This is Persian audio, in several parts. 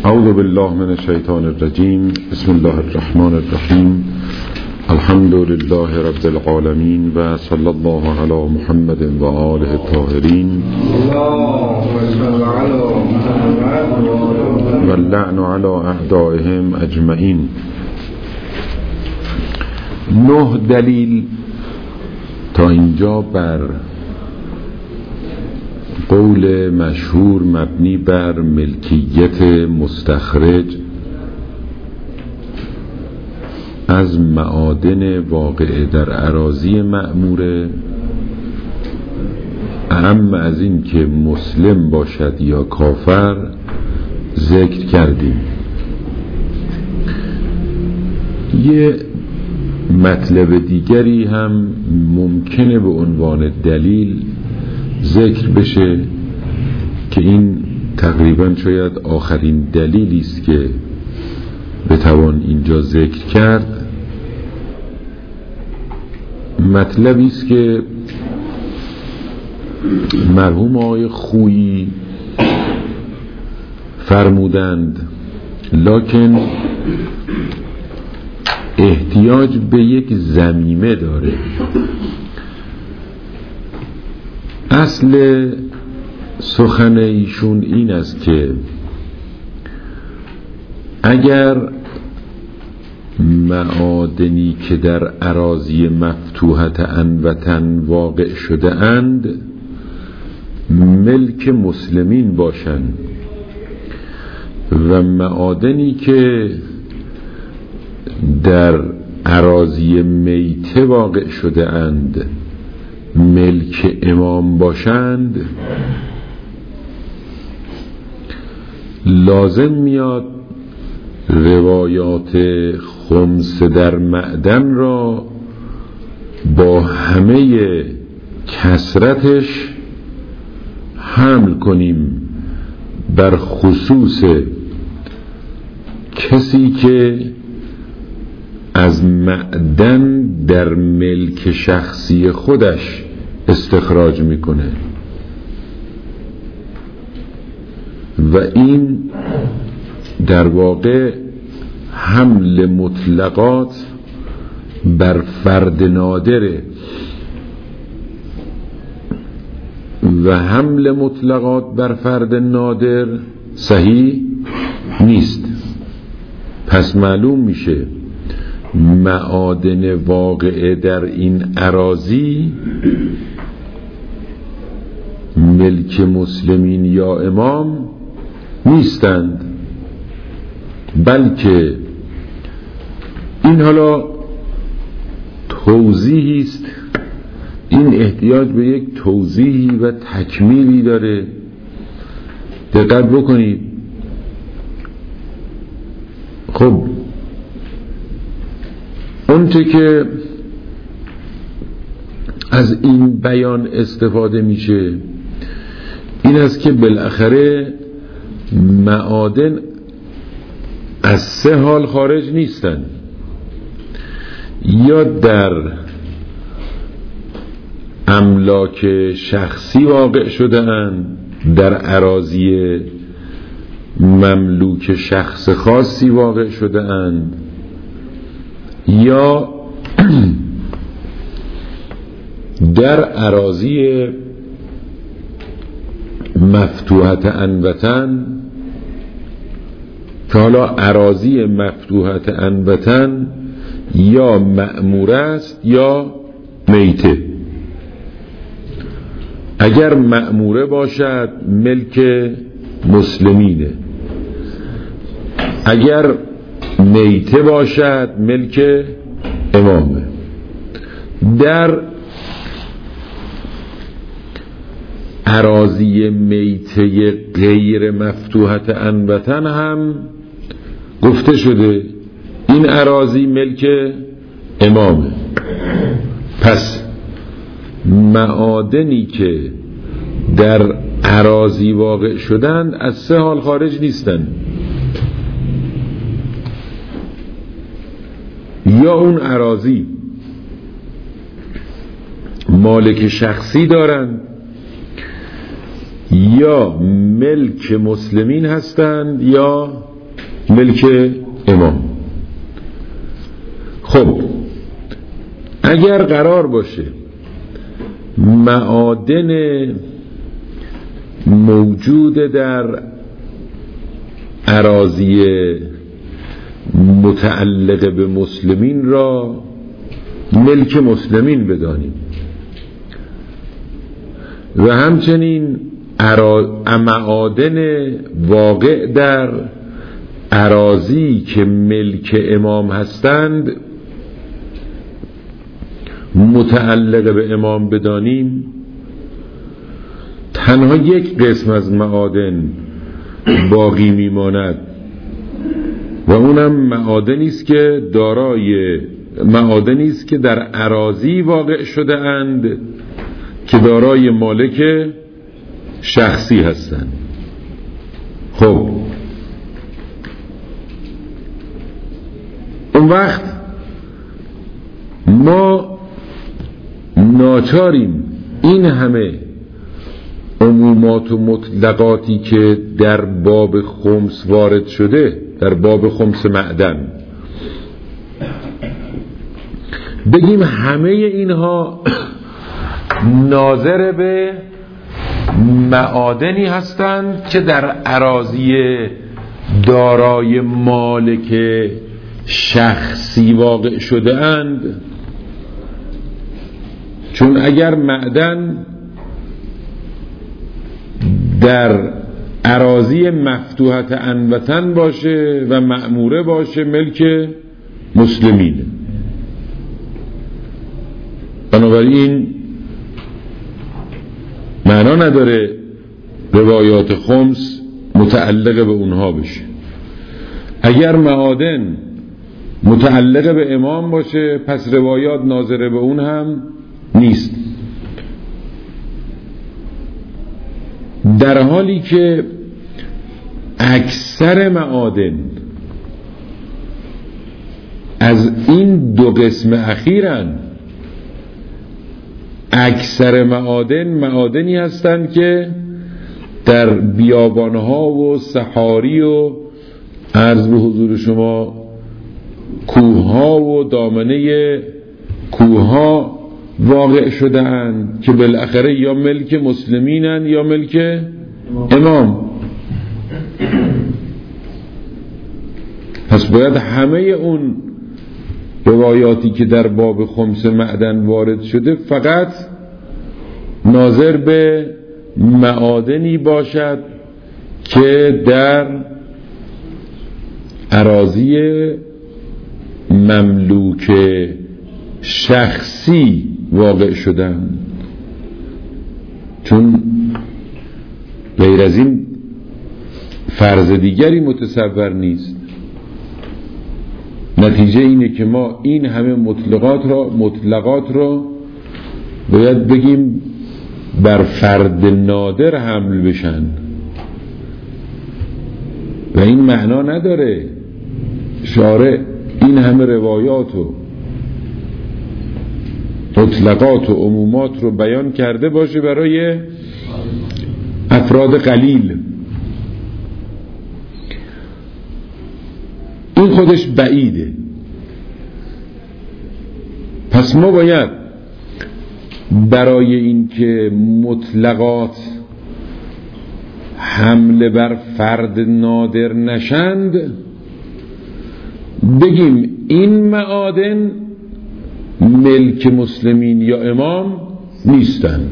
اعوذ بالله من الشیطان الرجیم. بسم الله الرحمن الرحیم. الحمد لله رب العالمین و صلی الله علی محمد و آله الطاهرین و اللعن علی اعدائهم اجمعین. 9 دلیل تا اینجا بر قول مشهور مبنی بر ملکیت مستخرج از معادن واقع در اراضی مأموره، اهم از این که مسلم باشد یا کافر ذکر کردیم. یه مطلب دیگری هم ممکنه به عنوان دلیل ذکر بشه که این تقریبا شاید آخرین دلیلی است که بتوان اینجا ذکر کرد. مطلبی است که مرحوم آقای خویی فرمودند، لکن احتیاج به یک ضمیمه داره. اصل سخن ایشون این است که اگر معادنی که در اراضی مفتوحة عنوة واقع شده اند ملک مسلمین باشند و معادنی که در اراضی میته واقع شده اند ملک امام باشند، لازم میاد روایات خمس در معدن را با همه کثرتش حمل کنیم بر خصوص کسی که از معدن در ملک شخصی خودش استخراج میکنه و این در واقع حمل مطلقات بر فرد نادره و حمل مطلقات بر فرد نادر صحیح نیست. پس معلوم میشه معادن واقع در این اراضی ملک مسلمین یا امام نیستند، بلکه این حالا توضیحی است. این احتیاج به یک توضیحی و تکمیلی داره. دقت بکنید. خب اونچه که از این بیان استفاده میشه این است که بالاخره معادن از 3 حال خارج نیستن: یا در املاک شخصی واقع شده اند، در اراضی مملوک شخص خاصی واقع شده اند، یا در اراضی مفتوحة عنوة، که حالا اراضی مفتوحة عنوة یا مأموره است یا میته. اگر مأموره باشد ملک مسلمینه، اگر میته باشد ملک امامه. در اراضی میته غیر مفتوحة عنوة هم گفته شده این اراضی ملک امامه. پس معادنی که در اراضی واقع شدند از 3 حال خارج نیستند: یا اون اراضی مالک شخصی دارند یا ملک مسلمین هستند یا ملک امام. خب اگر قرار باشه معادن موجود در اراضی متعلق به مسلمین را ملک مسلمین بدانیم و همچنین معادن واقع در اراضی که ملک امام هستند متعلق به امام بدانیم، تنها یک قسم از معادن باقی میماند و اونم معادنی است که در اراضی واقع شده اند که دارای مالک شخصی هستند. خب اون وقت ما ناچاریم این همه عمومات و مطلقاتی که در باب خمس وارد شده، در باب خمس معدن، بگیم همه اینها ناظر به معادنی هستند که در اراضی دارای مالک شخصی واقع شده اند. چون اگر معدن در اراضی مفتوحت عنوتن باشه و مأموره باشه ملک مسلمینه. بنابراین معنا نداره روایات خمس متعلق به اونها بشه. اگر معادن متعلق به امام باشه پس روایات ناظر به اون هم نیست، در حالی که اکثر معادن از این دو قسم اخیرن. اکثر معادنی هستند که در بیابانها و صحاری و عرض به حضور شما کوهها و دامنه کوهها واقع شده اند که بالاخره یا ملک مسلمینن یا ملک امام. پس باید همه اون روایاتی که در باب خمس معدن وارد شده فقط ناظر به معادنی باشد که در اراضی مملوک شخصی واقع شدن، چون غیر از این فرض دیگری متصور نیست. نتیجه اینه که ما این همه مطلقات را باید بگیم بر فرد نادر حمل بشن و این معنا نداره شارع این همه روایات و مطلقات و عمومات رو بیان کرده باشه برای افراد قلیل. این خودش بعیده. پس ما باید برای اینکه مطلقات حمله بر فرد نادر نشند بگیم این معادن ملک مسلمین یا امام نیستند.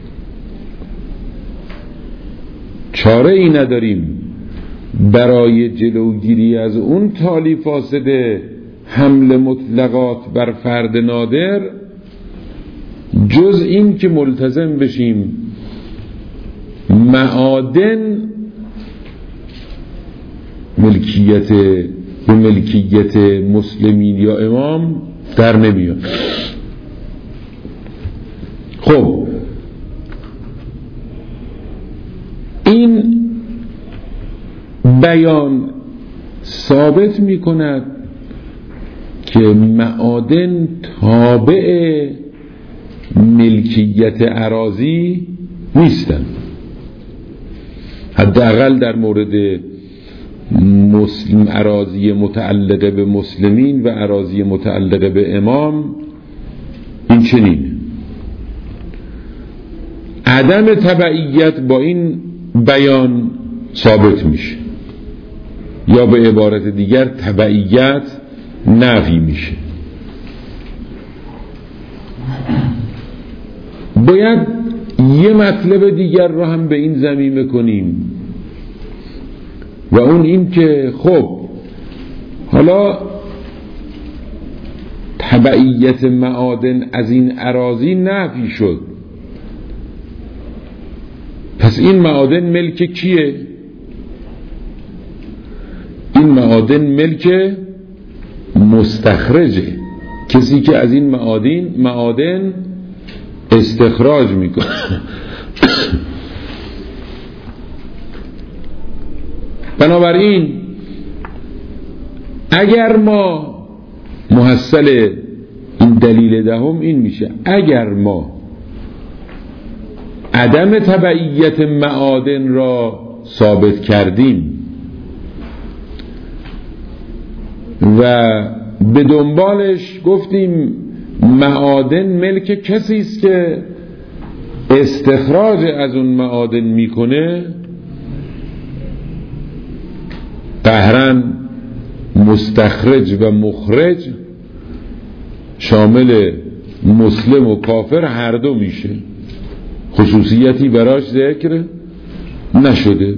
چاره ای نداریم برای جلوگیری از اون تالی فاسده حمل مطلقات بر فرد نادر جز این که ملتزم بشیم معادن ملکیت مسلمین یا امام در نمیاد. خب این بیان ثابت می کند که معادن تابع ملکیت اراضی نیستند. حداقل در مورد اراضی متعلقه به مسلمین و اراضی متعلقه به امام این چنین. عدم تبعیت با این بیان ثابت میشه، یا به عبارت دیگر تبعیت نفی میشه. باید یه مطلب دیگر رو هم به این ضمیمه کنیم و اون این که خب حالا تبعیت معادن از این اراضی نفی شد، پس این معادن ملک کیه؟ این معادن ملک مستخرجه، کسی که از این معادن استخراج میکنه. بنابراین اگر ما محصل این دلیل دهم این میشه، اگر ما عدم تبعیت معادن را ثابت کردیم و به دنبالش گفتیم معادن ملک کسی است که استخراج از اون معادن میکنه، قهرن مستخرج و مخرج شامل مسلم و کافر هر دو میشه، خصوصیتی براش ذکر نشده.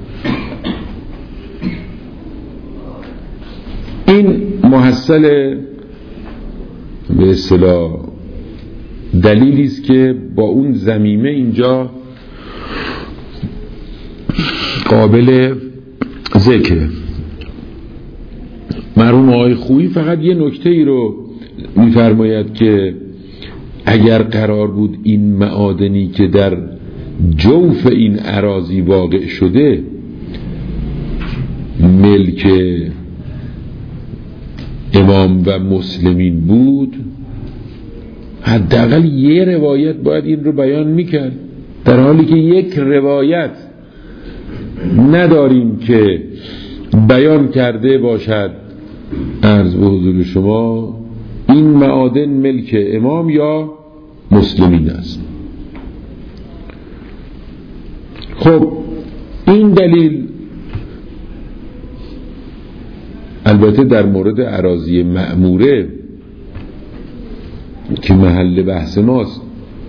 این محصل به اصطلاح دلیلی است که با اون ضمیمه اینجا قابل ذکره. مرحوم آقای خویی فقط یه نکته ای رو میفرماید که اگر قرار بود این معادنی که در جوف این اراضی واقع شده ملک امام و مسلمین بود، حداقل یه روایت باید این رو بیان میکرد، در حالی که یک روایت نداریم که بیان کرده باشد عرض به حضور شما این معادن ملک امام یا مسلمین است. خب این دلیل البته در مورد اراضی مأموره که محل بحث ماست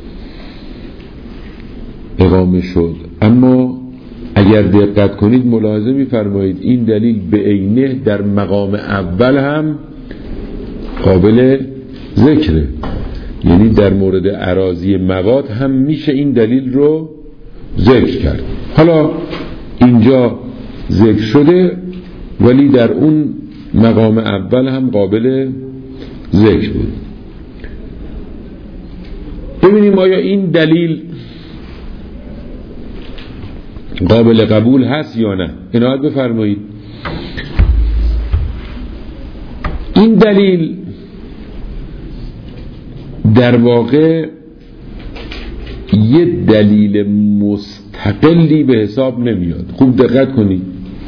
اقامه شد، اما اگر دقت کنید ملاحظه می‌فرمایید این دلیل به عینه در مقام اول هم قابل ذکره، یعنی در مورد اراضی مواد هم میشه این دلیل رو ذکر کرد. حالا اینجا ذکر شده ولی در اون مقام اول هم قابل ذکر بود. ببینیم آیا این دلیل قابل قبول هست یا نه. عنایت بفرمایید. این دلیل در واقع یه دلیل مستقلی به حساب نمیاد. خوب دقت کنید.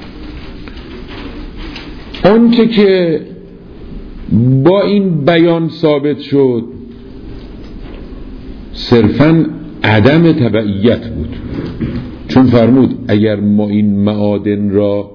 آنچه که با این بیان ثابت شد صرفاً عدم تبعیت بود، چون فرمود اگر ما این معادن را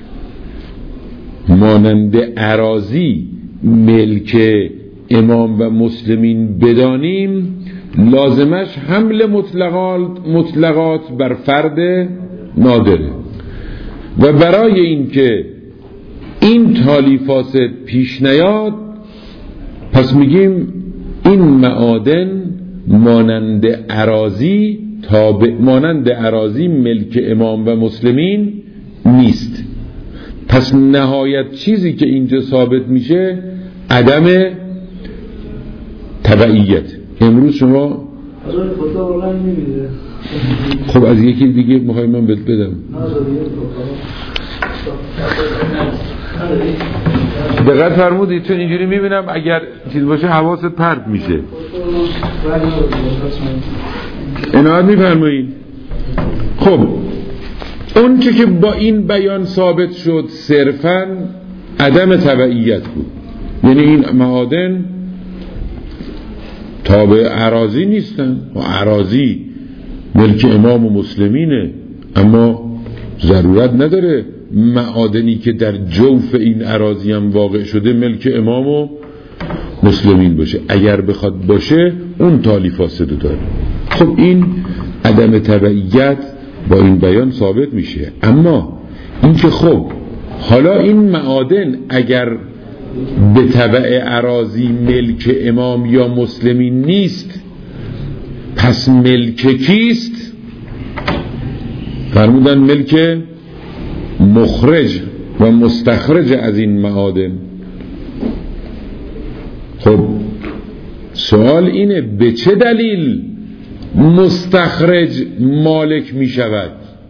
مانند اراضی ملک امام و مسلمین بدانیم لازمش حمل مطلقات بر فرد نادره، و برای این که این تالی فاسد پیش نیاد پس میگیم این معادن مانند اراضی ملک امام و مسلمین نیست. پس نهایت چیزی که اینجا ثابت میشه عدم تبعیت. امروز شما خب از یکی دیگه میخوای من بدم. دقت فرمودید، چون اینجوری میبینم اگر چیز باشه حواست پرت میشه. عنایت میفرمایید. خب اون چه که با این بیان ثابت شد صرفاً عدم تبعیت بود، یعنی این معادن تابع اراضی نیستن و اراضی ملک امام و مسلمینه، اما ضرورت نداره معادنی که در جوف این اراضی هم واقع شده ملک امام و مسلمین باشه. اگر بخواد باشه اون تالی فاسد داره. خب این عدم تبعیت با این بیان ثابت میشه. اما این که خب حالا این معادن اگر به تبع اراضی ملک امام یا مسلمین نیست، پس ملک کیست؟ فرمودن ملک مخرج و مستخرج از این معادن. خب سوال اینه به چه دلیل مستخرج مالک می شود؟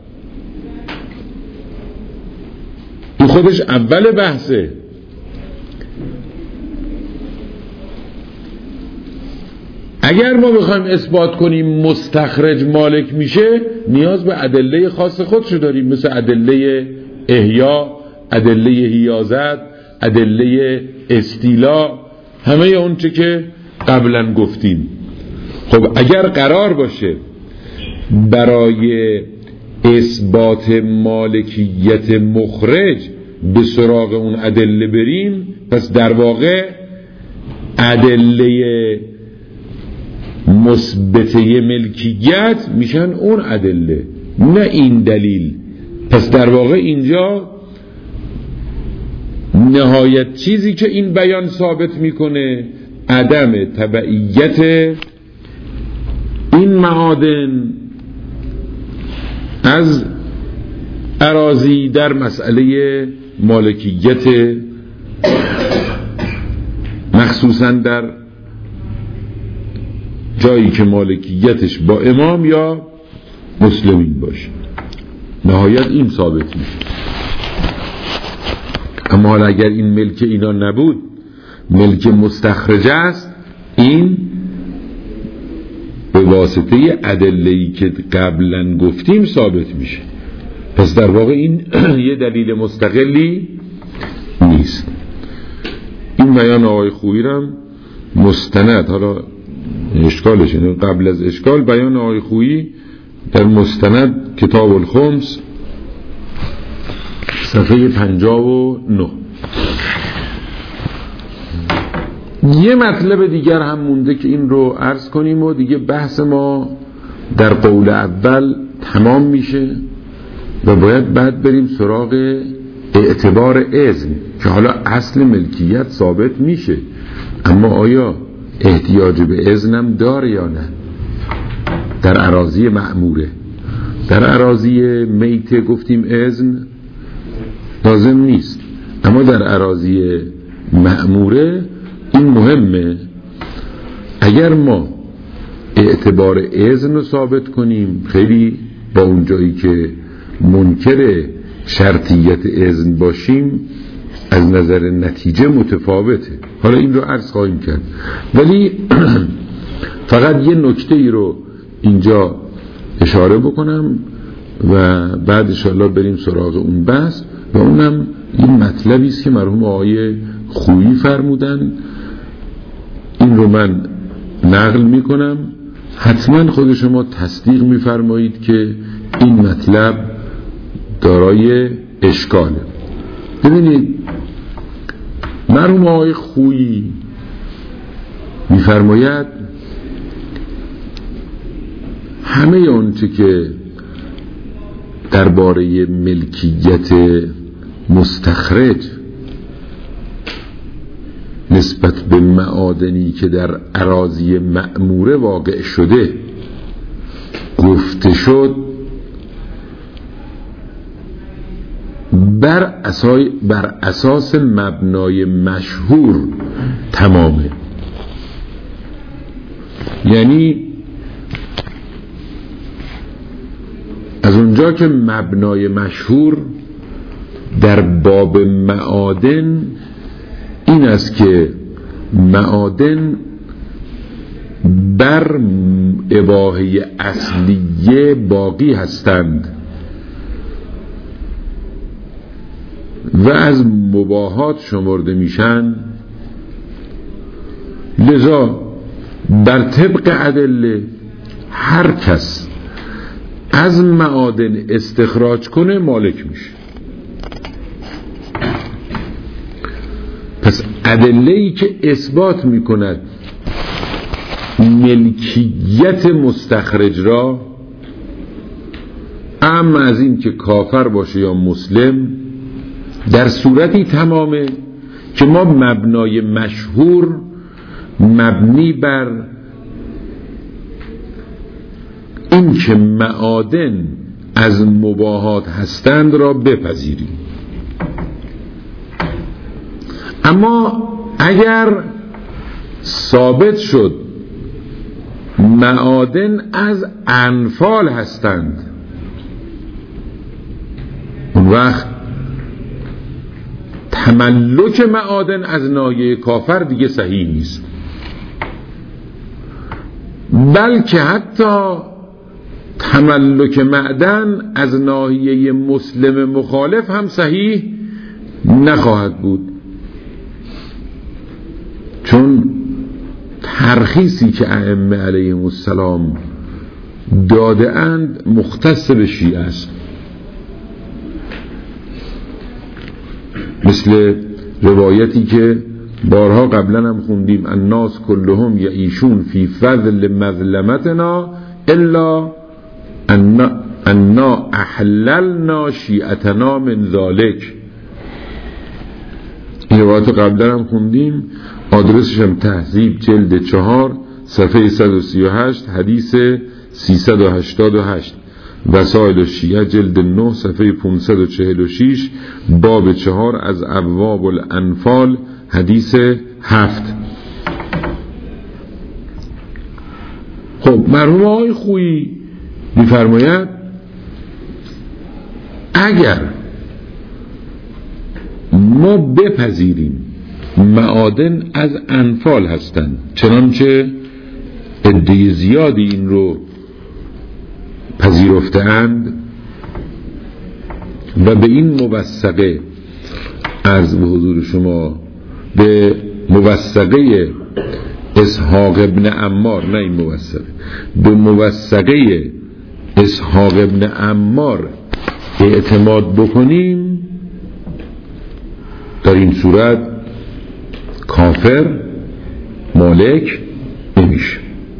این خودش اول بحثه. اگر ما بخوایم اثبات کنیم مستخرج مالک میشه، نیاز به ادله خاص خودشو داریم، مثل ادله احیا، ادله حیازت، ادله استیلا، همه اون چه که قبلا گفتیم. خب اگر قرار باشه برای اثبات مالکیت مخرج به سراغ اون ادله بریم، پس در واقع ادله مثبته ملکیت میشن اون ادله، نه این دلیل. پس در واقع اینجا نهایت چیزی که این بیان ثابت میکنه عدم تبعیت این معادن از اراضی در مسئله مالکیت، مخصوصا در جایی که مالکیتش با امام یا مسلمین باشه. نهایت این ثابت میشه. اما حالا اگر این ملک اینا نبود، ملک مستخرج است، این به واسطه ادله‌ای که قبلا گفتیم ثابت میشه. پس در واقع این یه دلیل مستقلی نیست. این بیان آقای خویی هم مستند، حالا اشکالش اینه، قبل از اشکال بیان آقای خویی در مستند کتاب الخمس صفحه 59. یه مطلب دیگر هم مونده که این رو عرض کنیم و دیگه بحث ما در قول اول تمام میشه و باید بعد بریم سراغ اعتبار اذن که حالا اصل ملکیت ثابت میشه، اما آیا احتیاج به اذنم داره یا نه؟ در اراضی مأموره، در اراضی میته گفتیم اذن لازم نیست، اما در اراضی مأموره این مهمه. اگر ما اعتبار اذن رو ثابت کنیم، خیلی با اون جایی که منکر شرطیت اذن باشیم از نظر نتیجه متفاوته. حالا این رو عرض خواهیم کرد، ولی فقط یه نکته ای رو اینجا اشاره بکنم و بعد انشاءالله بریم سراغ اون بحث، و اونم این مطلبی است که مرحوم آقای خویی فرمودن. این رو من نقل میکنم، حتما خود شما تصدیق میفرمایید که این مطلب دارای اشکاله. ببینید مرحوم آقای خویی میفرماید همه اون چه که درباره ملکیت مستخرج نسبت به معادنی که در اراضی مأموره واقع شده گفته شد، بر اساس مبنای مشهور تمامه. یعنی از اونجا که مبنای مشهور در باب معادن این است که معادن بر اباحه اصلیه باقی هستند و از مباحات شمرده میشن، لذا بر طبق ادله هر کس از معادن استخراج کنه مالک میشه. پس ادله‌ای که اثبات میکند ملکیت مستخرج را، اما از این که کافر باشه یا مسلم، در صورتی تمامه که ما مبنای مشهور مبنی بر این که معادن از مباحات هستند را بپذیریم. اما اگر ثابت شد معادن از انفال هستند، اون وقت تملک معادن از ناحیه کافر دیگه صحیح نیست، بلکه حتی تملک معدن از ناحیه مسلم مخالف هم صحیح نخواهد بود، چون ترخیصی که ائمه علیهم السلام داده اند مختص به شیعه است. مثل روایتی که بارها قبلا هم خوندیم: الناس کلهم یعیشون فی فضل مظلمتنا الا انا احللنا شیعتنا من ذالک. این روایت قبلا هم خوندیم، آدرسش هم تهذیب جلد 4 صفحه 138 حدیث 388، وسائل الشیعه جلد 9 صفحه 546 باب 4 از ابواب الانفال حدیث 7. خب مرحوم آقای خویی می‌فرماید اگر ما بپذیریم معادن از انفال هستند، چنانچه عده زیادی این رو پذیرفتند و به این موثقه عرض به حضور شما، به موثقه اسحاق ابن عمار، نه این موثقه، به موثقه اسحاق ابن عمار اعتماد بکنیم، در این صورت کافر مالک نمیشه.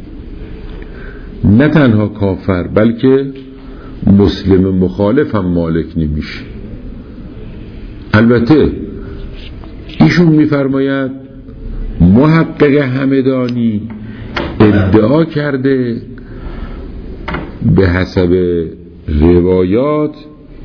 نه تنها کافر بلکه مسلم مخالف هم مالک نمیشه. البته ایشون میفرماید محقق همدانی ادعا کرده به حسب روایات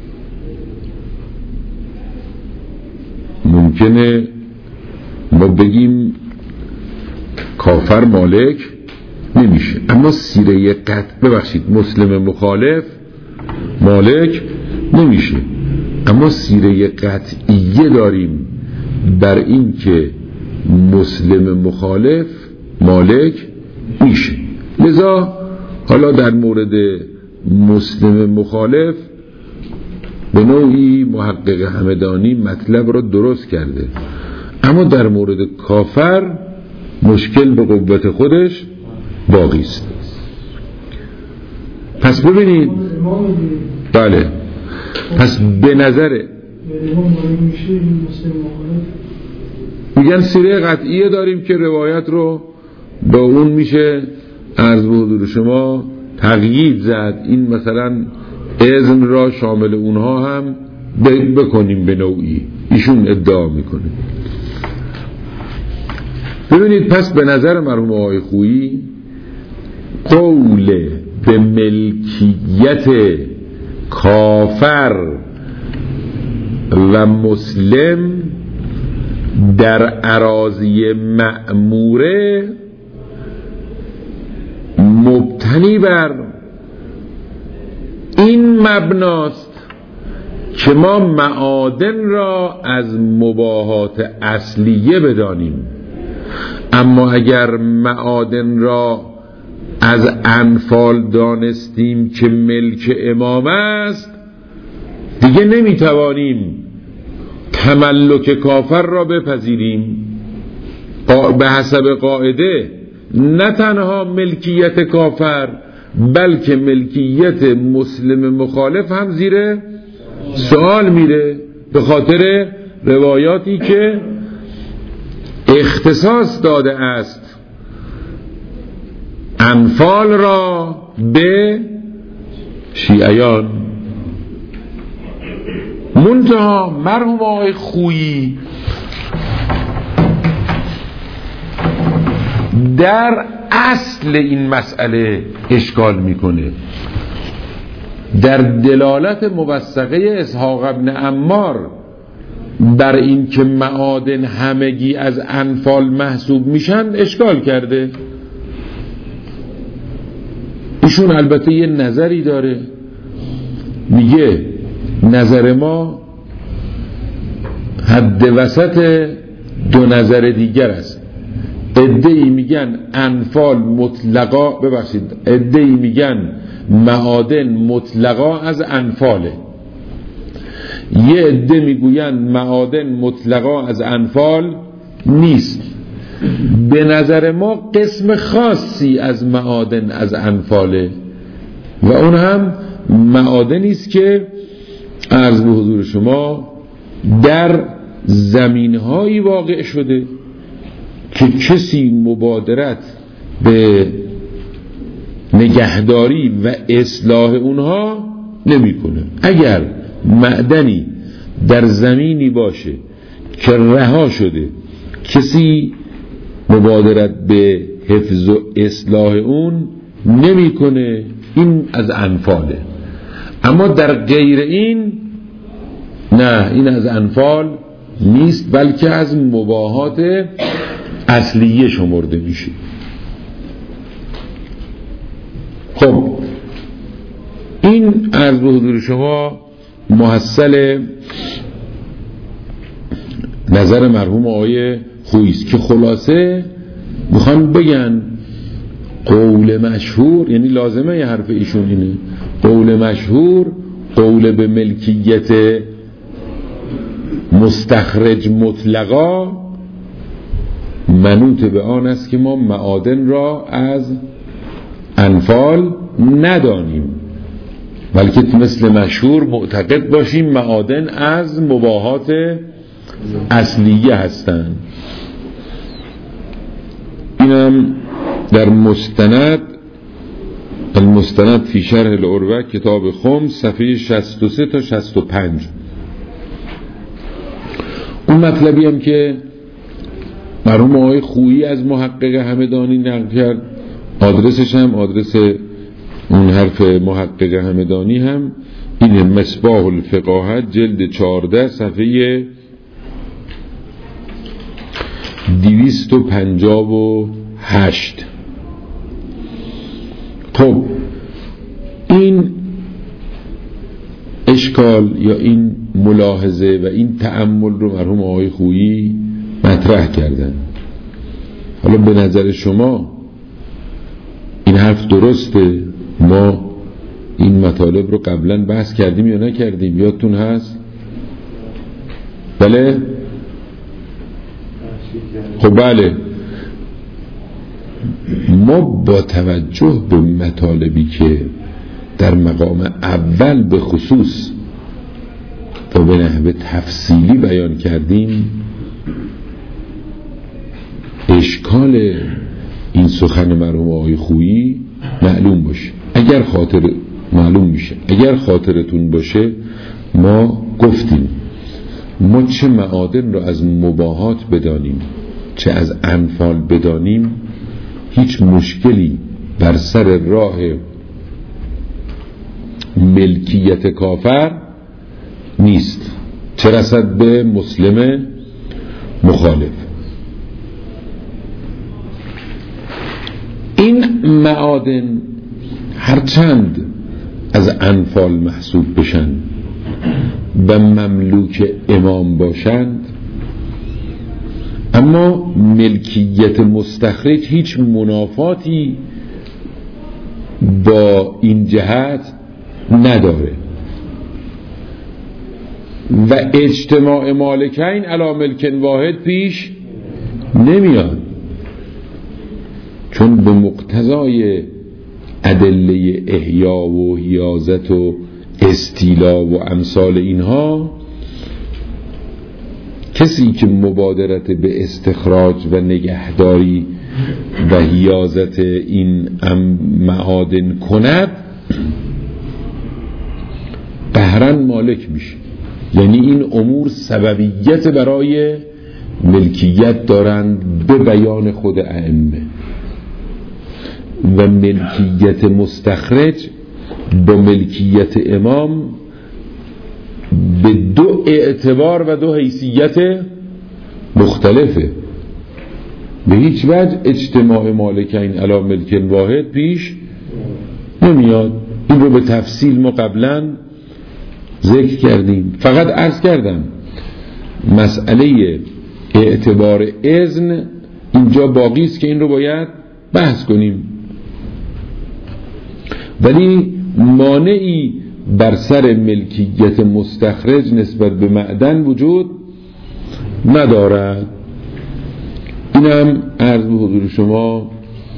ممکنه ما بگیم کافر مالک نمیشه، اما سیره مسلم مخالف مالک نمیشه، اما سیره قطعیه داریم بر این که مسلم مخالف مالک میشه. لذا حالا در مورد مسلم مخالف به نوعی محقق همدانی مطلب را درست کرده، اما در مورد کافر مشکل به قوت خودش باقی است. پس ببینید، بله، پس به نظر میگن سیره قطعیه داریم که روایت رو با اون میشه عرض به حضور شما تقیید زد، این مثلا اذن را شامل اونها هم بکنیم به نوعی، ایشون ادعا میکنه. ببینید، پس به نظر مرحوم آقای خویی قول به ملکیت کافر و مسلم در اراضی مأموره مبتنی بر این مبناست که ما معادن را از مباحات اصلیه بدانیم، اما اگر معادن را از انفال دانستیم که ملک امام است، دیگه نمیتوانیم تملک کافر را بپذیریم به حسب قاعده، نه تنها ملکیت کافر بلکه ملکیت مسلم مخالف هم زیر سوال میره، به خاطر روایاتی که اختصاص داده است انفال را به شیعیان. منتها مرحوم آقای خویی در اصل این مسئله اشکال میکنه، در دلالت موثقه اسحاق ابن عمار بر این که معادن همگی از انفال محسوب میشن اشکال کرده. ایشون البته یه نظری داره، میگه نظر ما حد وسط دو نظر دیگر است. عده‌ای میگن انفال مطلقا، عده‌ای میگن معادن مطلقا از انفاله، یه عده میگوین معادن مطلقا از انفال نیست. به نظر ما قسم خاصی از معادن از انفاله و اون هم معادنی است که عرض به حضور شما در زمینهایی واقع شده که کسی مبادرت به نگهداری و اصلاح اونها نمیکنه. اگر معدنی در زمینی باشه که رها شده، کسی مبادرت به حفظ و اصلاح اون نمیکنه، این از انفاله. اما در غیر این نه، این از انفال نیست بلکه از مباحات اصلیه شمرده میشه. خب این عرض به حضور شما محصل نظر مرحوم آقای خویی است که خلاصه میخوان بگن قول مشهور، یعنی لازمه یه حرف ایشون اینه، قول مشهور قول به ملکیت مستخرج مطلقا منوط به آن است که ما معادن را از انفال ندانیم، بلکه مثل مشهور معتقد باشیم معادن از مباحات اصلیه هستند. اینم در المستند فی شرح العروة کتاب خمس صفحه 63 تا 65. اون مطلبی هم که مرحوم آقای خویی از محقق همدانی نقل کرد، آدرسش هم آدرس اون حرف محقق همدانی هم اینه، مصباح الفقاهت جلد 14 صفحه 258. خب این اشکال یا این ملاحظه و این تأمل رو مرحوم آقای خویی مطرح کردن. حالا به نظر شما این حرف درسته؟ ما این مطالب رو قبلا بحث کردیم یا نکردیم؟ یادتون هست؟ بله؟ خب بله. ما با توجه به مطالبی که در مقام اول به خصوص و به نحو تفصیلی بیان کردیم، اشکال این سخن مرحوم آقای خویی معلوم باشه. معلوم میشه. اگر خاطرتون باشه ما گفتیم ما چه معادن را از مباحات بدانیم چه از انفال بدانیم، هیچ مشکلی بر سر راه ملکیت کافر نیست، چه رسد به مسلم مخالف. این معادن هرچند از انفال محسوب بشن و مملوک امام باشند، اما ملکیت مستخرج هیچ منافاتی با این جهت نداره. و اجتماع مالکین علی ملک واحد پیش نمیاد، چون به مقتضای ادله احیا و حیازت و استیلا و امثال اینها کسی که مبادرت به استخراج و نگهداری و حیازت این معادن کند قهرن مالک میشه. یعنی این امور سببیت برای ملکیت دارند به بیان خود ائمه، و ملکیت مستخرج با ملکیت امام به دو اعتبار و دو حیثیت مختلفه. به هیچ وجه اجتماع مالکین علی ملک واحد پیش نمیاد. این رو به تفصیل ما قبلا ذکر کردیم. فقط عرض کردم مسئله اعتبار اذن اینجا باقی است که این رو باید بحث کنیم، ولی مانعی بر سر ملکیت مستخرج نسبت به معدن وجود ندارد. اینم عرض به حضور شما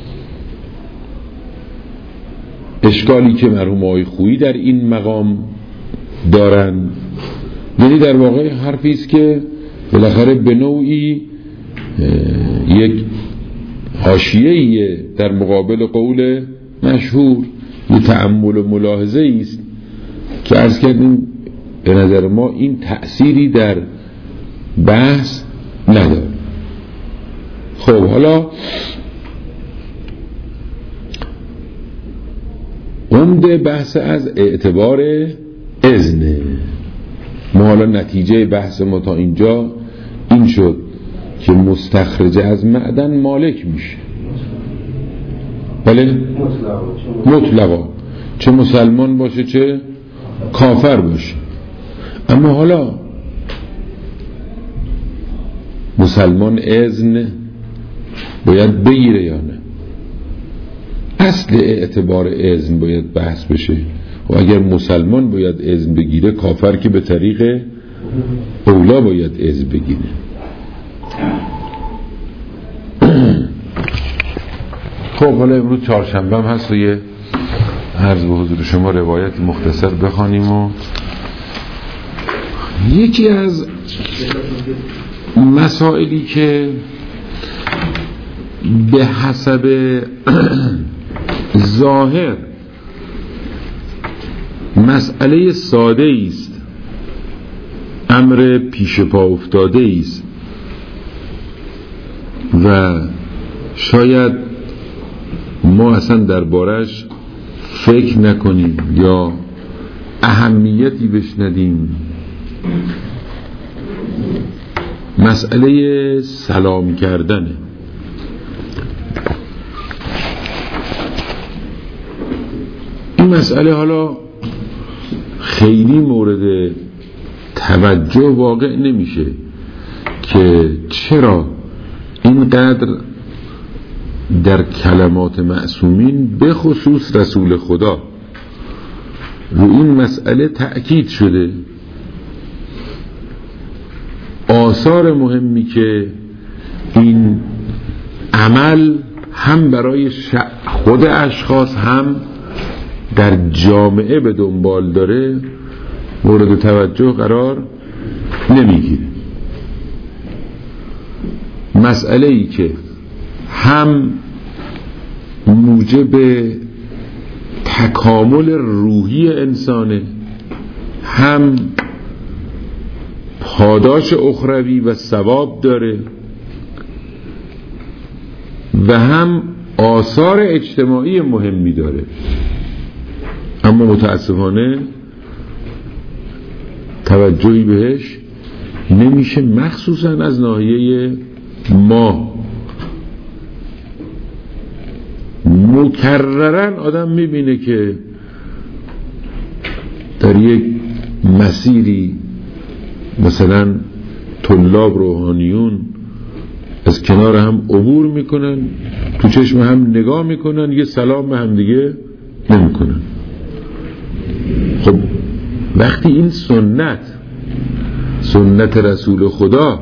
اشکالی که مرحوم آقای خویی در این مقام دارن. یعنی در واقع حرفی است که بالاخره به نوعی یک حاشیه‌ایه در مقابل قول مشهور، یه تأمل و ملاحظه است که عرض کردیم به نظر ما این تأثیری در بحث نداره. خب حالا عمده بحث از اعتبار اذنه. ما حالا نتیجه بحث ما تا اینجا این شد که مستخرج از معدن مالک میشه، بله مطلقا، چه مسلمان باشه چه کافر باشه. اما حالا مسلمان اذن باید بگیره یا نه؟ اصل اعتبار اذن باید بحث بشه. و اگر مسلمان باید اذن بگیره، کافر که به طریق اولا باید اذن بگیره. خب حالا امروز چهارشنبه هم هست و یه عرض به حضور شما روایت مختصر بخوانیم. و یکی از مسائلی که به حسب ظاهر مسئله ساده است، امر پیش پا افتاده است و شاید ما اصلا دربارش فکر نکنیم یا اهمیتی بهش ندیم، مسئله سلام کردنه. این مسئله حالا خیلی مورد توجه واقع نمیشه که چرا اینقدر در کلمات معصومین به خصوص رسول خدا رو این مسئله تأکید شده. آثار مهمی که این عمل هم برای خود اشخاص هم در جامعه به دنبال داره مورد توجه قرار نمیگیره. مسئله ای که هم موجب تکامل روحی انسانه، هم پاداش اخروی و ثواب داره، و هم آثار اجتماعی مهمی داره، اما متاسفانه توجهی بهش نمیشه، مخصوصا از ناحیه ما. مکررن آدم میبینه که در یک مسیری مثلا طلاب روحانیون از کنار هم عبور میکنن، تو چشم هم نگاه میکنن، یه سلام به هم دیگه نمیکنن. خب وقتی این سنت سنت رسول خدا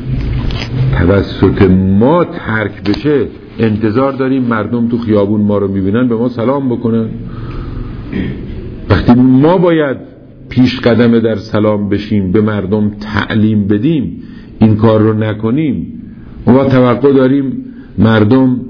توسط ما ترک بشه، انتظار داریم مردم تو خیابون ما رو میبینن به ما سلام بکنن؟ وقتی ما باید پیش قدم در سلام بشیم، به مردم تعلیم بدیم، این کار رو نکنیم، ما توقع داریم مردم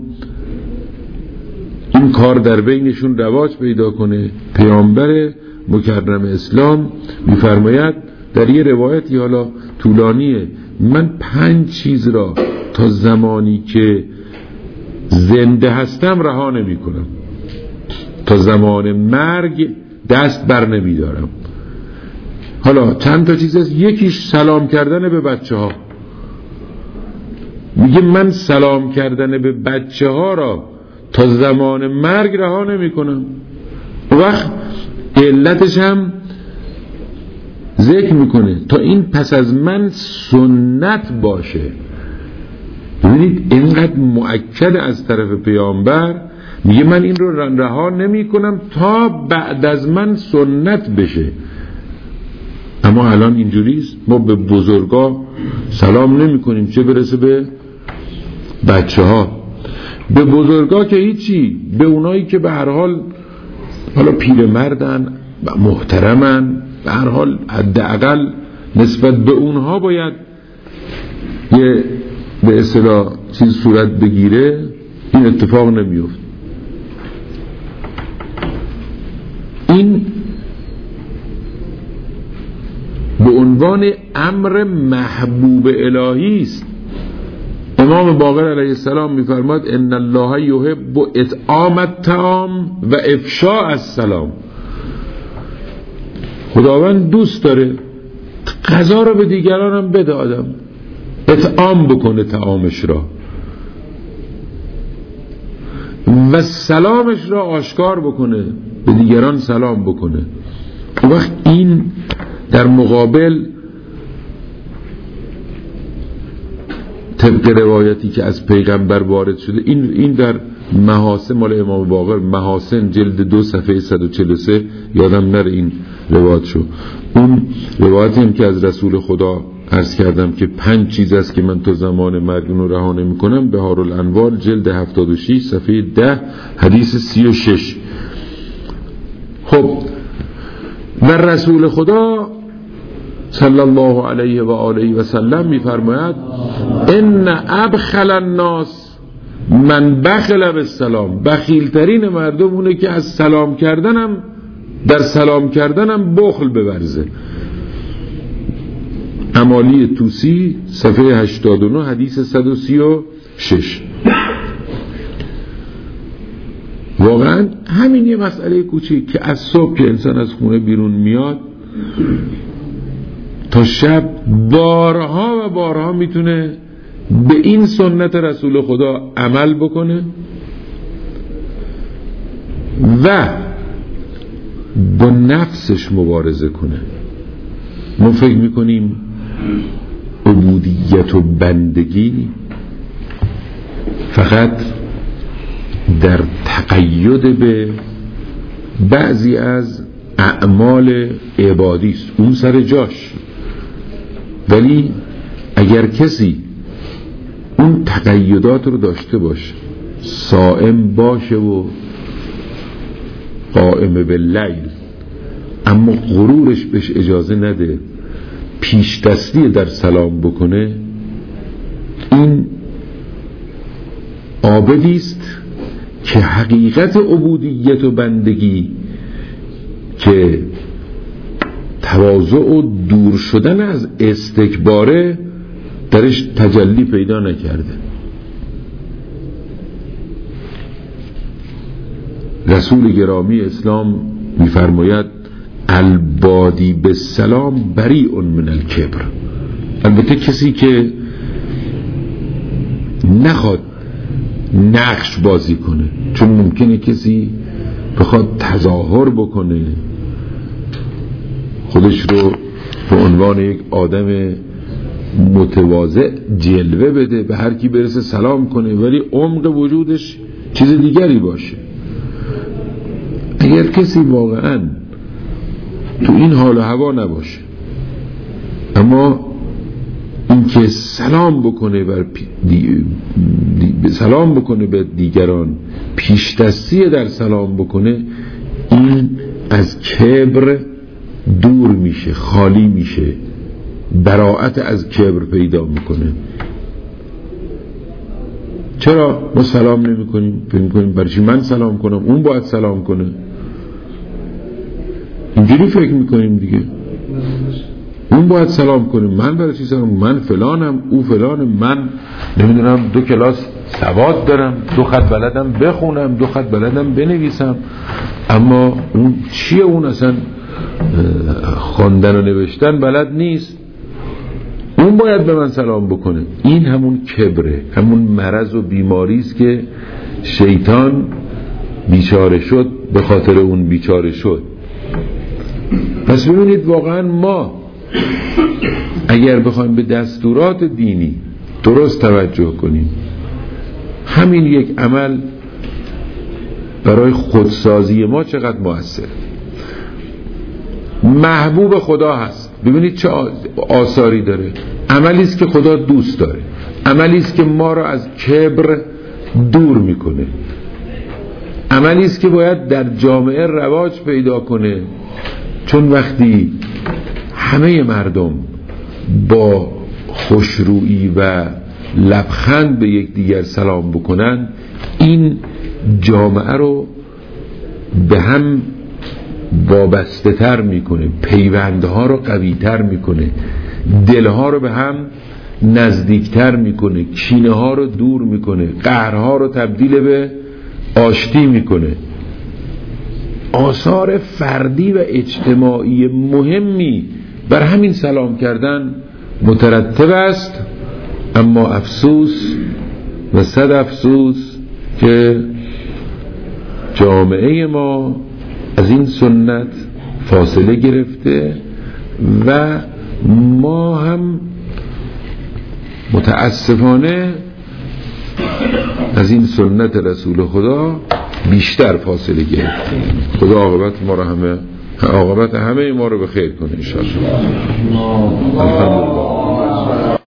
این کار در بینشون رواج پیدا کنه. پیامبر مکرم اسلام میفرماید در یه روایتی حالا طولانیه، من 5 چیز را تا زمانی که زنده هستم رها نمی کنم، تا زمان مرگ دست بر نمی دارم. حالا چند تا چیز هست، یکیش سلام کردن به بچه ها. میگه من سلام کردن به بچه ها را تا زمان مرگ رها نمی کنم. وقت علتش هم ذکر میکنه تا این پس از من سنت باشه. ببینید اینقدر مؤکد از طرف پیامبر، میگه من این رو رها نمی کنم تا بعد از من سنت بشه. اما الان اینجوریست، ما به بزرگا سلام نمی کنیم، چه برسه به بچه ها. به بزرگا که هیچی، به اونایی که به هر حال حالا پیرمردن و محترمن، به هر حال حداقل نسبت به اونها باید یه به اصطلاح چیز صورت بگیره. این اتفاق نمیفت. این به عنوان امر محبوب الهی است. امام باقر علیه السلام می‌فرماد ان الله یحب اطعام الطعام و افشاء السلام. خداوند دوست داره غذا رو به دیگران هم بده، آدم اطعام بکنه طعامش را و سلامش را آشکار بکنه، به دیگران سلام بکنه. اون وقت این در مقابل طبق روایتی که از پیغمبر وارد شده، این در محاسن مال امام باقر، محاسن جلد 2 صفحه 143، یادم نره این روایت شو. اون روایتی هم که از رسول خدا عرض کردم که 5 چیز است که من تو زمان مرگ رو رها نمی‌کنم، بهار الانوار جلد 76 صفحه 10 حدیث 36. خب و رسول خدا صلی الله علیه و آله و سلم می‌فرماید ان ابخل الناس من بخل بالسلام. بخیلترین مردم اونه که از سلام کردنم، در سلام کردنم بخل بورزه. امالی توسی صفحه 89 حدیث 136. واقعا همین یه مسئله کوچیک که از صبح که انسان از خونه بیرون میاد تا شب بارها و بارها میتونه به این سنت رسول خدا عمل بکنه و با نفسش مبارزه کنه. ما فکر میکنیم عبودیت و بندگی فقط در تقید به بعضی از اعمال عبادی است، اون سر جاش، ولی اگر کسی اون تقیدات رو داشته باشه، صائم باشه و قائم باللیل، اما غرورش بهش اجازه نده پیش دستی در سلام بکنه، این عابدی است که حقیقت عبودیت و بندگی که تواضع و دور شدن از استکباره درش تجلی پیدا نکرده. رسول گرامی اسلام می‌فرماید البادی بالسلام بریء من الکبر. البته کسی که نخواد نقش بازی کنه، چون ممکنه کسی بخواد تظاهر بکنه، خودش رو به عنوان یک آدم متواضع جلوه بده، به هر کی برسه سلام کنه، ولی عمق وجودش چیز دیگری باشه. اگر کسی واقعا تو این حال و هوا نباشه اما این که سلام بکنه سلام بکنه به دیگران، پیش دستی در سلام بکنه، این از کبر دور میشه، خالی میشه، براءت از کبر پیدا میکنه. چرا ما سلام نمی کنیم؟ فکر میکنیم برای چی من سلام کنم، اون باید سلام کنه. اینجوری فکر میکنیم دیگه، اون باید سلام کنه، من برای چی سلام، من فلانم، او فلانه، من نمیدونم 2 کلاس سواد دارم، 2 خط بلدم بخونم، 2 خط بلدم بنویسم، اما اون چیه؟ اون اصلا خواندن و نوشتن بلد نیست، اون باید به من سلام بکنه. این همون کبره، همون مرض و بیماری است که شیطان بیچاره شد، به خاطر اون بیچاره شد. پس ببینید واقعا ما اگر بخوایم به دستورات دینی درست توجه کنیم، همین یک عمل برای خودسازی ما چقدر مؤثر. محبوب خدا هست، ببینید چه آثاری داره. عملی است که خدا دوست داره، عملی است که ما را از کبر دور میکنه، عملی است که باید در جامعه رواج پیدا کنه. چون وقتی همه مردم با خوشرویی و لبخند به یکدیگر سلام بکنن، این جامعه رو به هم وابسته تر میکنه، پیوندها رو قوی تر میکنه، دلها رو به هم نزدیکتر میکنه، کینه ها رو دور میکنه، قهرها رو تبدیل به آشتی میکنه. آثار فردی و اجتماعی مهمی بر همین سلام کردن مترتب است. اما افسوس و صد افسوس که جامعه ما از این سنت فاصله گرفته و ما هم متاسفانه از این سنت رسول خدا بیشتر فاصله گرفتیم. خدا عاقبت همه ما رو به خیر کنه ان شاء الله. الحمدلله.